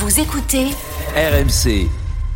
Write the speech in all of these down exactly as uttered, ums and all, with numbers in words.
Vous écoutez R M C.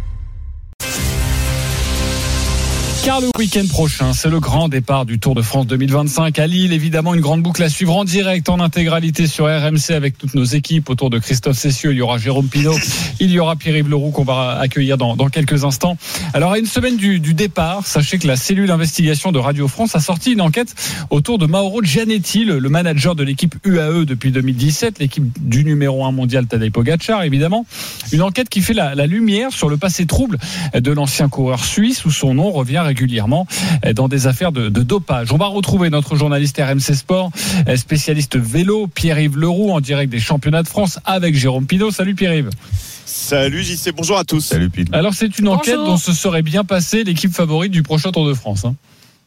Car le week-end prochain, c'est le grand départ du Tour de France deux mille vingt-cinq à Lille. Évidemment, une grande boucle à suivre en direct, en intégralité sur R M C avec toutes nos équipes. Autour de Christophe Cessieux, il y aura Jérôme Pinault, il y aura Pierre-Yves Leroux qu'on va accueillir dans, dans quelques instants. Alors, à une semaine du, du départ, sachez que la cellule d'investigation de Radio France a sorti une enquête autour de Mauro Gianetti, le, le manager de l'équipe U A E depuis deux mille dix-sept, l'équipe du numéro un mondial Tadej Pogačar, évidemment. Une enquête qui fait la, la lumière sur le passé trouble de l'ancien coureur suisse où son nom revient régulièrement dans des affaires de, de dopage. On va retrouver notre journaliste R M C Sport, spécialiste vélo, Pierre-Yves Leroux, en direct des championnats de France avec Jérôme Pinault. Salut Pierre-Yves. Salut J C, bonjour à tous. Salut Pinault. Alors c'est une enquête Bonjour. dont se serait bien passée l'équipe favorite du prochain Tour de France. Hein.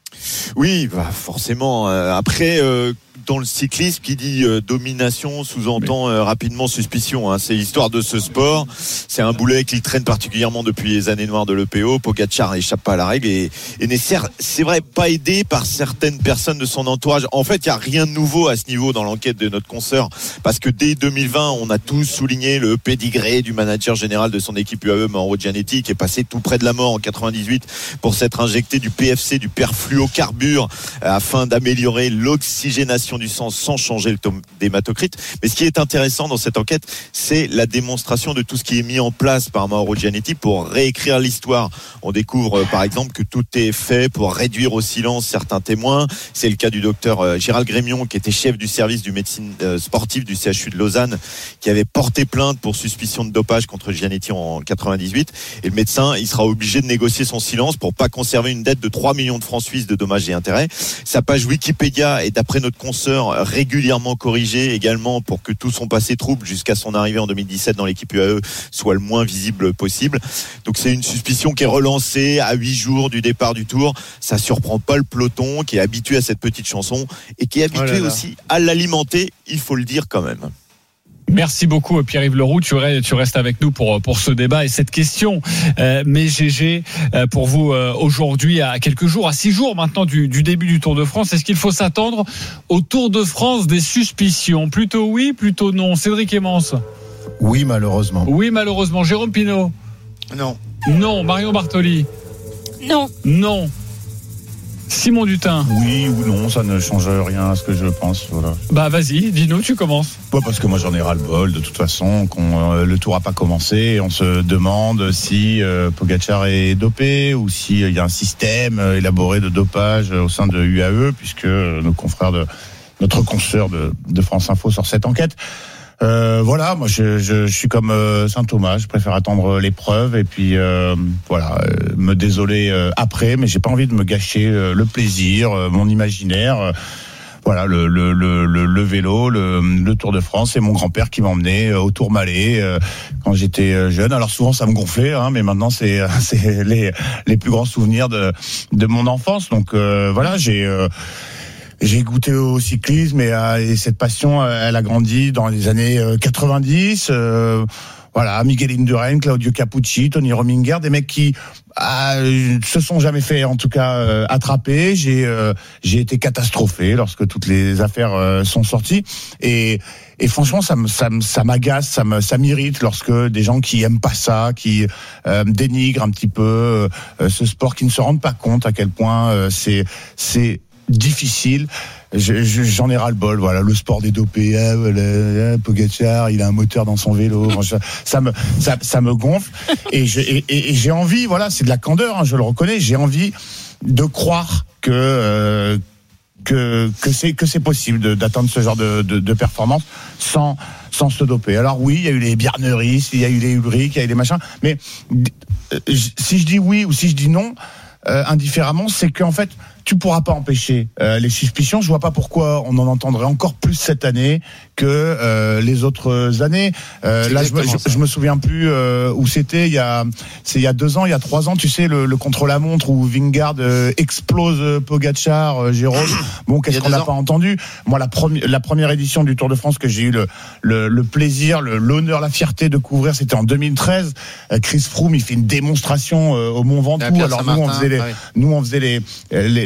Oui, bah forcément. Euh, après, euh, dans le cyclisme, qui dit euh, domination sous-entend euh, rapidement suspicion. Hein. C'est l'histoire de ce sport. C'est un boulet qu'il traîne particulièrement depuis les années noires de l'E P O. Pogačar n'échappe pas à la règle et, et n'est certes, c'est vrai, pas aidé par certaines personnes de son entourage. En fait, il n'y a rien de nouveau à ce niveau dans l'enquête de notre consoeur, parce que dès deux mille vingt, on a tous souligné le pédigré du manager général de son équipe U A E, Mauro Gianetti, qui est passé tout près de la mort en quatre-vingt-dix-huit pour s'être injecté du P F C, du perfluocarbure, afin d'améliorer l'oxygénation du sang sans changer le taux d'hématocrite. Mais ce qui est intéressant dans cette enquête, c'est la démonstration de tout ce qui est mis en place par Mauro Gianetti pour réécrire l'histoire. On découvre euh, par exemple que tout est fait pour réduire au silence certains témoins. C'est le cas du docteur euh, Gérald Grémion, qui était chef du service du médecine euh, sportive du C H U de Lausanne, qui avait porté plainte pour suspicion de dopage contre Gianetti en quatre-vingt-dix-huit. Et le médecin, il sera obligé de négocier son silence pour pas conserver une dette de trois millions de francs suisses de dommages et intérêts. Sa page Wikipédia est, d'après notre consoeur, régulièrement corrigée également pour que tout son passé trouble jusqu'à son arrivée en deux mille dix-sept dans l'équipe U A E soit le moins visible possible. Donc c'est une suspicion qui est relancée à huit jours du départ du Tour. Ça surprend pas le peloton qui est habitué à cette petite chanson et qui est habitué oh là là. aussi à l'alimenter, il faut le dire quand même. Merci beaucoup Pierre-Yves Leroux, tu restes avec nous pour, pour ce débat et cette question. Euh, mais G G, euh, pour vous euh, aujourd'hui, à quelques jours, à six jours maintenant du, du début du Tour de France, est-ce qu'il faut s'attendre au Tour de France des suspicions? Plutôt oui, plutôt non. Cédric Emmons? Oui, malheureusement. Oui, malheureusement. Jérôme Pinault? Non. Non. Marion Bartoli? Non. Non. Simon Dutin? Oui ou non, ça ne change rien à ce que je pense. Voilà. Bah vas-y, dis-nous, tu commences. Ouais, parce que moi j'en ai ras-le-bol de toute façon, qu'on, euh, le tour n'a pas commencé. On se demande si euh, Pogačar est dopé ou s'il euh, y a un système euh, élaboré de dopage euh, au sein de U A E, puisque euh, nos confrères de notre consoeur de, de France Info sortent cette enquête. Euh, voilà, moi je, je, je suis comme euh, Saint Thomas, je préfère attendre l'épreuve et puis euh, voilà, euh, me désoler euh, après, mais j'ai pas envie de me gâcher euh, le plaisir, euh, mon imaginaire. Euh, voilà, le, le, le, le vélo, le, le Tour de France, c'est mon grand-père qui m'emmenait euh, au Tourmalet euh, quand j'étais jeune. Alors souvent ça me gonflait, hein, mais maintenant c'est c'est les les plus grands souvenirs de de mon enfance. Donc euh, voilà, j'ai euh, J'ai goûté au cyclisme et, à, et cette passion, elle a grandi dans les années quatre-vingt-dix. Euh, voilà, Miguel Indurain, Claudio Capucci, Tony Rominger, des mecs qui euh, se sont jamais fait, en tout cas, euh, attraper. J'ai euh, j'ai été catastrophé lorsque toutes les affaires euh, sont sorties. Et, et franchement, ça me ça me ça m'agace, ça me ça m'irrite lorsque des gens qui aiment pas ça, qui euh, dénigrent un petit peu euh, ce sport, qui ne se rendent pas compte à quel point euh, c'est c'est difficile. Je, je, j'en ai ras le bol. Voilà, le sport des dopés. Ah, voilà, Pogačar, il a un moteur dans son vélo. Ça, ça me, ça, ça me gonfle. Et, je, et, et j'ai envie. Voilà, c'est de la candeur. Hein, je le reconnais. J'ai envie de croire que euh, que que c'est que c'est possible de, d'atteindre ce genre de, de, de performance sans sans se doper. Alors oui, il y a eu les Bjarneris, il y a eu les Ulrich, il y a eu les machins. Mais euh, si je dis oui ou si je dis non, euh, indifféremment, c'est qu'en fait, tu pourras pas empêcher euh, les suspicions. Je vois pas pourquoi on en entendrait encore plus cette année que euh, les autres années. Euh, là, je me, je, je me souviens plus euh, où c'était. Il y a, c'est il y a deux ans, il y a trois ans. Tu sais, le, le contre-la-montre où Vingegaard euh, explose Pogačar, euh, Jérôme. Bon, qu'est-ce qu'on n'a pas entendu? Moi, la première, la première édition du Tour de France que j'ai eu le, le, le plaisir, le, l'honneur, la fierté de couvrir, c'était en deux mille treize. Euh, Chris Froome, il fait une démonstration euh, au Mont Ventoux. Alors nous, on faisait les, ouais. nous, on faisait les, les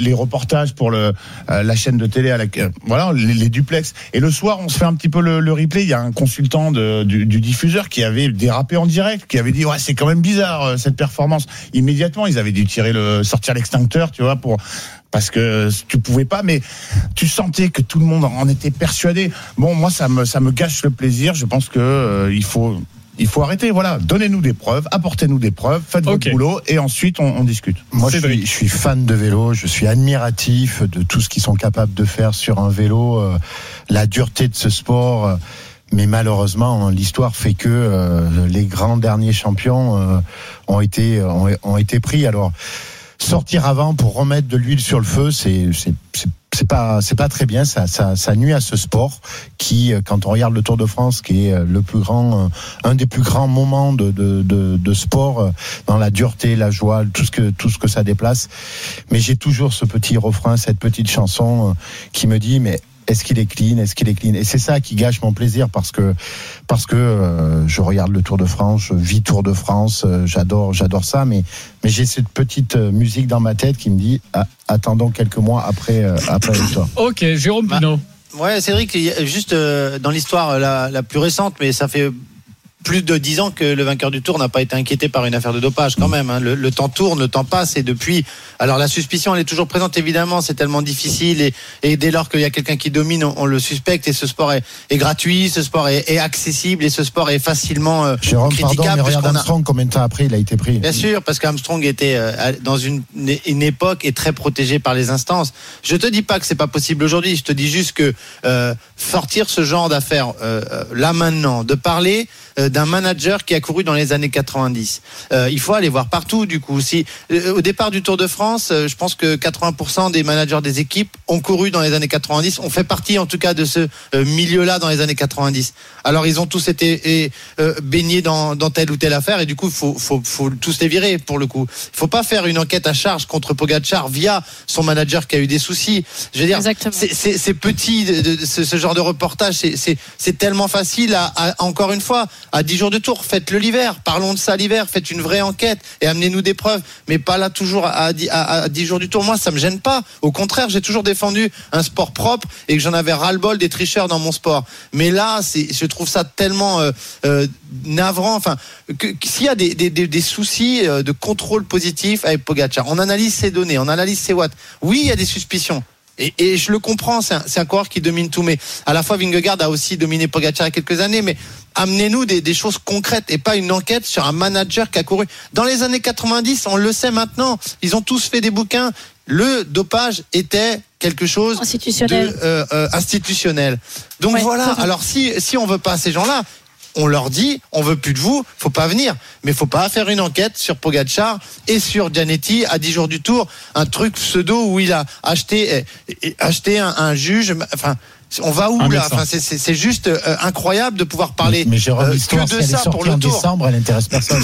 les reportages pour le, euh, la chaîne de télé, à la, euh, voilà, les, les duplex. Et le soir, on se fait un petit peu le, le replay. Il y a un consultant de, du, du diffuseur qui avait dérapé en direct, qui avait dit ouais, c'est quand même bizarre euh, cette performance. Immédiatement, ils avaient dû tirer le, sortir l'extincteur, tu vois, pour parce que tu pouvais pas, mais tu sentais que tout le monde en était persuadé. Bon, moi, ça me ça me gâche le plaisir. Je pense que euh, il faut. Il faut arrêter, voilà. Donnez-nous des preuves, apportez-nous des preuves, faites okay. votre boulot et ensuite on, on discute. Moi, je suis, je suis fan de vélo, je suis admiratif de tout ce qu'ils sont capables de faire sur un vélo, euh, la dureté de ce sport. Euh, mais malheureusement, l'histoire fait que euh, les grands derniers champions euh, ont été ont, ont été pris. Alors, sortir avant pour remettre de l'huile sur le feu, c'est c'est c'est c'est pas c'est pas très bien, ça ça ça nuit à ce sport qui, quand on regarde le Tour de France, qui est le plus grand, un des plus grands moments de de de, de sport, dans la dureté, la joie, tout ce que tout ce que ça déplace. Mais j'ai toujours ce petit refrain, cette petite chanson qui me dit mais est-ce qu'il est clean, est-ce qu'il est clean, et c'est ça qui gâche mon plaisir parce que parce que euh, je regarde le Tour de France, je vis Tour de France, euh, j'adore j'adore ça, mais mais j'ai cette petite musique dans ma tête qui me dit ah, attendons quelques mois après euh, après la victoire. Ok, Jérôme Pinault. Bah, ouais, Cédric, juste euh, dans l'histoire la, la plus récente, mais ça fait plus de dix ans que le vainqueur du Tour n'a pas été inquiété par une affaire de dopage quand même. Hein. Le, le temps tourne, le temps passe et depuis... Alors la suspicion, elle est toujours présente évidemment, c'est tellement difficile et, et dès lors qu'il y a quelqu'un qui domine, on, on le suspecte et ce sport est, est gratuit, ce sport est, est accessible et ce sport est facilement euh, Jérôme, critiquable. Pardon, mais regarde Armstrong, a... combien de temps après il a été pris? Bien sûr, parce qu'Armstrong était euh, dans une, une époque et très protégé par les instances. Je te dis pas que c'est pas possible aujourd'hui, je te dis juste que euh, sortir ce genre d'affaires euh, là maintenant, de parler euh, d'un manager qui a couru dans les années quatre-vingt-dix. Euh, il faut aller voir partout du coup. Si, euh, au départ du Tour de France, euh, je pense que quatre-vingts pour cent des managers des équipes ont couru dans les années quatre-vingt-dix. On fait partie en tout cas de ce euh, milieu-là dans les années quatre-vingt-dix. Alors ils ont tous été et, euh, baignés dans, dans telle ou telle affaire et du coup il faut, faut, faut tous les virer pour le coup. Il faut pas faire une enquête à charge contre Pogačar via son manager qui a eu des soucis. Je veux dire, c'est, c'est, c'est petit de, de, de, ce, ce genre de reportage, c'est, c'est, c'est tellement facile à, à, encore une fois, à dix jours de Tour, faites-le l'hiver, parlons de ça l'hiver, faites une vraie enquête et amenez-nous des preuves, mais pas là toujours à, à, à dix jours du Tour. Moi, ça me gêne pas. Au contraire, j'ai toujours défendu un sport propre et que j'en avais ras-le-bol des tricheurs dans mon sport. Mais là, c'est, je trouve ça tellement euh, euh, navrant. Enfin, que, que, s'il y a des, des, des, des soucis de contrôle positif avec Pogačar, on analyse ses données, on analyse ses watts. Oui, il y a des suspicions. Et, et je le comprends, c'est un, c'est un coureur qui domine tout, mais à la fois Vingegaard a aussi dominé Pogačar il y a quelques années, mais amenez-nous des, des choses concrètes et pas une enquête sur un manager qui a couru. Dans les années quatre-vingt-dix, on le sait maintenant, ils ont tous fait des bouquins, le dopage était quelque chose institutionnel. de euh, euh, institutionnel. Donc ouais, voilà, alors si, si on veut pas ces gens-là, on leur dit, on veut plus de vous, faut pas venir. Mais faut pas faire une enquête sur Pogačar et sur Gianetti à dix jours du Tour, un truc pseudo où il a acheté, acheté un, un juge, enfin, on va où là? Enfin, c'est, c'est, c'est juste euh, incroyable de pouvoir parler mais, mais Jérôme, euh, l'histoire, que de ça pour le en Tour. Décembre, elle intéresse personne.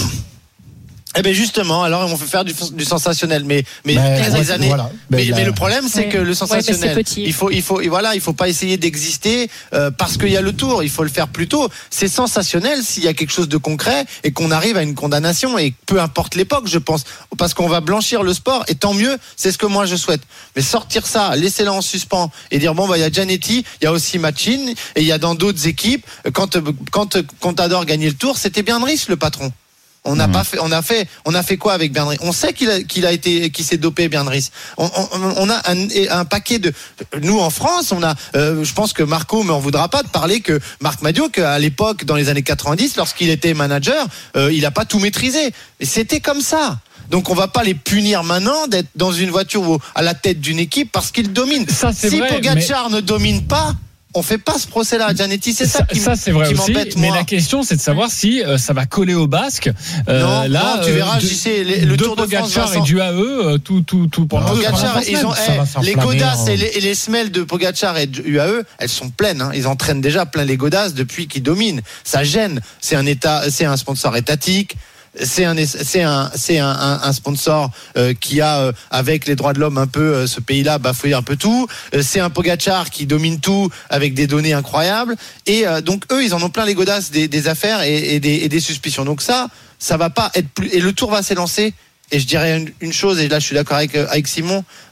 Eh ben justement, alors on fait faire du, du sensationnel, mais mais, mais les années. Voilà. Mais, mais, la... mais le problème, c'est ouais. que le sensationnel, ouais, il faut, il faut, voilà, il faut pas essayer d'exister euh, parce qu'il y a le Tour. Il faut le faire plus tôt. C'est sensationnel s'il y a quelque chose de concret et qu'on arrive à une condamnation et peu importe l'époque, je pense, parce qu'on va blanchir le sport et tant mieux. C'est ce que moi je souhaite. Mais sortir ça, laisser là en suspens et dire bon bah il y a Gianetti, il y a aussi Machin et il y a dans d'autres équipes. Quand quand Contador gagnait le Tour, c'était bien Bernriss le patron. On n'a mmh. pas fait, on a fait, on a fait quoi avec Bernriss? On sait qu'il a, qu'il a été, qu'il s'est dopé Bernriss. On, on, on a un, un paquet de, nous en France, on a, euh, je pense que Marco m'en voudra pas de parler que Marc Madiot, qu'à l'époque, dans les années quatre-vingt-dix, lorsqu'il était manager, euh, il a pas tout maîtrisé. Et c'était comme ça. Donc on va pas les punir maintenant d'être dans une voiture ou à la tête d'une équipe parce qu'ils dominent. Ça, c'est si vrai, Pogačar mais... ne domine pas, on fait pas ce procès-là à Gianetti, c'est ça, ça qui, ça, c'est vrai qui aussi, m'embête mais moi. la question c'est de savoir si euh, ça va coller au basque. Euh, non, là, non, tu verras, de, je sais, le, le Tour de France, Pogačar est dû à eux, tout, tout, tout pendant. Pogačar, ils ont eh, les godasses et les, et les semelles de Pogačar et de U A E, elles sont pleines. Hein. Ils entraînent déjà plein les godasses depuis qu'ils dominent. Ça gêne. C'est un état, c'est un sponsor étatique. C'est un, c'est un, c'est un, un, un sponsor euh, qui a euh, avec les droits de l'homme un peu euh, ce pays-là bafoué un peu tout. Euh, c'est un Pogačar qui domine tout avec des données incroyables. Et euh, donc eux, ils en ont plein les godasses des, des affaires et, et, des, et des suspicions. Donc ça, ça va pas être plus. Et le Tour va s'élancer. Et je dirais une, une chose, et là je suis d'accord avec avec Simon. Bah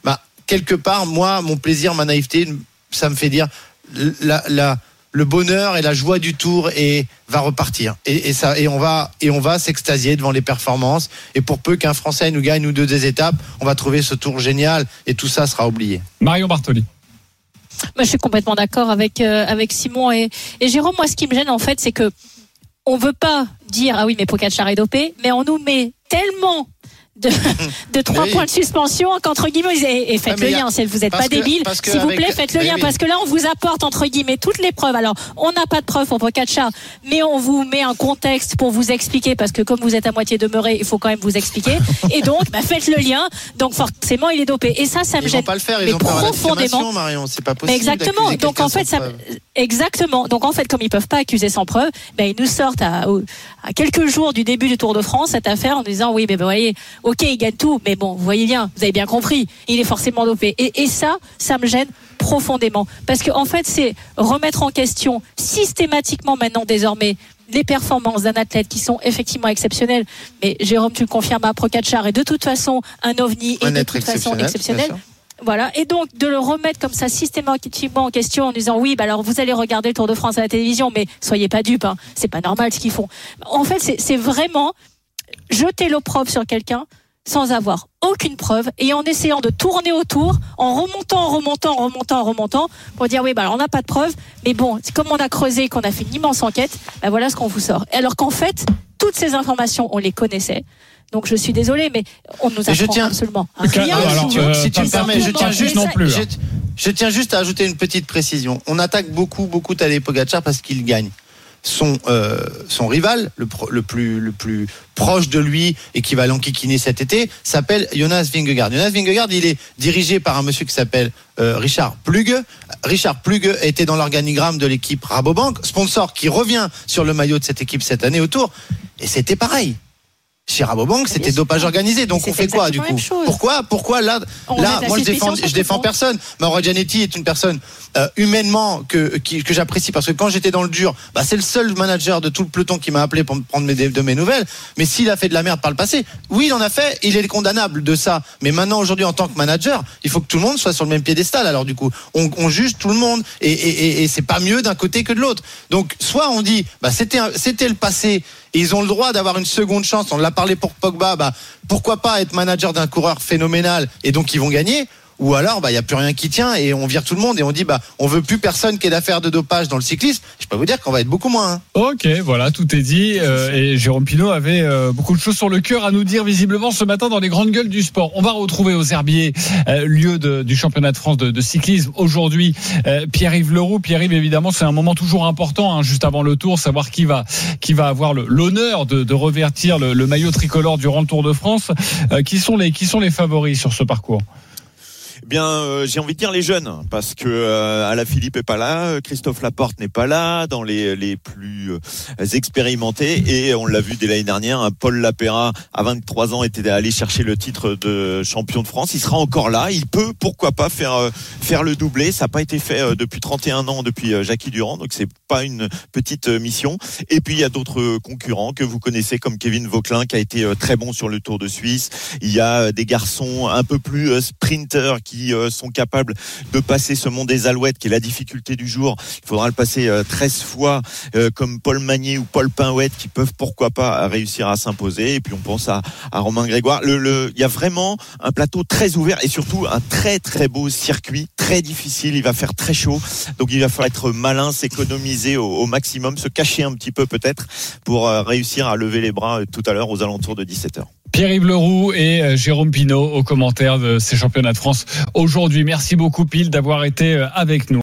quelque part, moi, mon plaisir, ma naïveté, ça me fait dire la, la, le bonheur et la joie du tour et va repartir. Et, et, ça, et, on va, et on va s'extasier devant les performances. Et pour peu qu'un Français nous gagne ou deux des étapes, on va trouver ce tour génial et tout ça sera oublié. Marion Bartoli. Moi, je suis complètement d'accord avec, euh, avec Simon et, et Jérôme. Moi, ce qui me gêne, en fait, c'est que on veut pas dire, ah oui, mais Pogačar est dopé, mais on nous met tellement de, de trois oui. points de suspension qu'entre guillemets, et, et faites ah, le lien, a, vous n'êtes pas débile, s'il vous plaît, avec, faites le lien, oui. parce que là, on vous apporte, entre guillemets, toutes les preuves. Alors, on n'a pas de preuves pour Pogačar, mais on vous met un contexte pour vous expliquer, parce que comme vous êtes à moitié demeuré, il faut quand même vous expliquer. Et donc, bah, faites le lien. Donc, forcément, il est dopé. Et ça, ça me ils gêne. Ils vont pas le faire, ils mais ont peur à profondément. Marion, c'est pas possible. Mais exactement. Donc, en fait, ça, exactement. Donc, en fait, comme ils peuvent pas accuser sans preuve, ben, ils nous sortent à, à quelques jours du début du Tour de France cette affaire en disant, oui, mais ben, vous voyez, ok, il gagne tout. Mais bon, vous voyez bien, vous avez bien compris, il est forcément dopé. Et, et ça, ça me gêne profondément. Parce qu'en en fait, c'est remettre en question systématiquement maintenant désormais les performances d'un athlète qui sont effectivement exceptionnelles. Mais Jérôme, tu le confirmes, à Pogačar est de toute façon un ovni et de toute façon exceptionnel. Voilà. Et donc, de le remettre comme ça systématiquement en question en disant oui, bah alors vous allez regarder le Tour de France à la télévision, mais soyez pas dupes, hein. C'est pas normal ce qu'ils font. En fait, c'est, c'est vraiment jeter l'opprobre sur quelqu'un sans avoir aucune preuve et en essayant de tourner autour, en remontant, en remontant, en remontant, en remontant, pour dire oui, bah alors on n'a pas de preuve, mais bon, c'est comme on a creusé, qu'on a fait une immense enquête, bah voilà ce qu'on vous sort. Alors qu'en fait, toutes ces informations, on les connaissait. Donc je suis désolée, mais on nous apprend je tiens, absolument rien. Alors, si tu, euh, si tu me permets, je tiens juste non plus. Je, je tiens juste à ajouter une petite précision. On attaque beaucoup, beaucoup Tadej Pogačar parce qu'il gagne. Son, euh, son rival, le, pro, le, plus, le plus proche de lui et qui va l'enquiquiner cet été, s'appelle Jonas Vingegaard. Jonas Vingegaard, il est dirigé par un monsieur qui s'appelle euh, Richard Plug. Richard Plug était dans l'organigramme de l'équipe Rabobank, sponsor qui revient sur le maillot de cette équipe cette année au Tour. Et c'était pareil. Chez Rabobank, c'était dopage organisé. Donc on fait quoi du coup ? Pourquoi Pourquoi là, là moi je défends, je défends personne. Mauro Gianetti est une personne euh, humainement que qui, que j'apprécie parce que quand j'étais dans le dur, bah c'est le seul manager de tout le peloton qui m'a appelé pour me prendre mes, de mes nouvelles. Mais s'il a fait de la merde par le passé, oui, il en a fait. Il est condamnable de ça. Mais maintenant, aujourd'hui, en tant que manager, il faut que tout le monde soit sur le même piédestal. Alors du coup, on, on juge tout le monde et, et, et, et c'est pas mieux d'un côté que de l'autre. Donc soit on dit, bah c'était c'était le passé. Et ils ont le droit d'avoir une seconde chance. On l'a parlé pour Pogba, bah, pourquoi pas être manager d'un coureur phénoménal et donc ils vont gagner. Ou alors, bah, il y a plus rien qui tient et on vire tout le monde et on dit, bah, on veut plus personne qui ait d'affaires de dopage dans le cyclisme. Je peux vous dire qu'on va être beaucoup moins. Hein. Ok, voilà, tout est dit. Euh, et Jérôme Pineau avait euh, beaucoup de choses sur le cœur à nous dire visiblement ce matin dans les grandes gueules du sport. On va retrouver aux Herbiers, euh, lieu de, du championnat de France de, de cyclisme aujourd'hui, euh, Pierre-Yves Leroux. Pierre-Yves, évidemment, c'est un moment toujours important, hein, juste avant le Tour, savoir qui va, qui va avoir le, l'honneur de, de revêtir le, le maillot tricolore durant le Tour de France. Euh, qui sont les, qui sont les favoris sur ce parcours ? Bien, euh, j'ai envie de dire les jeunes, parce que euh, Alaphilippe est pas là, Christophe Laporte n'est pas là, dans les les plus euh, expérimentés, et on l'a vu dès l'année dernière, hein, Paul Lapéra à vingt-trois ans était allé chercher le titre de champion de France. Il sera encore là, il peut pourquoi pas faire euh, faire le doublé. Ça n'a pas été fait euh, depuis trente et un ans, depuis euh, Jackie Durand, donc c'est pas une petite euh, mission. Et puis il y a d'autres concurrents que vous connaissez comme Kevin Vauquelin qui a été euh, très bon sur le Tour de Suisse. Il y a euh, des garçons un peu plus euh, sprinters qui sont capables de passer ce mont des Alouettes qui est la difficulté du jour. Il faudra le passer treize fois comme Paul Magnier ou Paul Pinouette qui peuvent pourquoi pas réussir à s'imposer. Et puis on pense à, à Romain Grégoire. Le, le, il y a vraiment un plateau très ouvert et surtout un très très beau circuit, très difficile. Il va faire très chaud, donc il va falloir être malin, s'économiser au, au maximum, se cacher un petit peu peut-être pour réussir à lever les bras tout à l'heure aux alentours de dix-sept heures. Pierre-Yves Leroux et Jérôme Pineau aux commentaires de ces championnats de France aujourd'hui. Merci beaucoup, Pile, d'avoir été avec nous.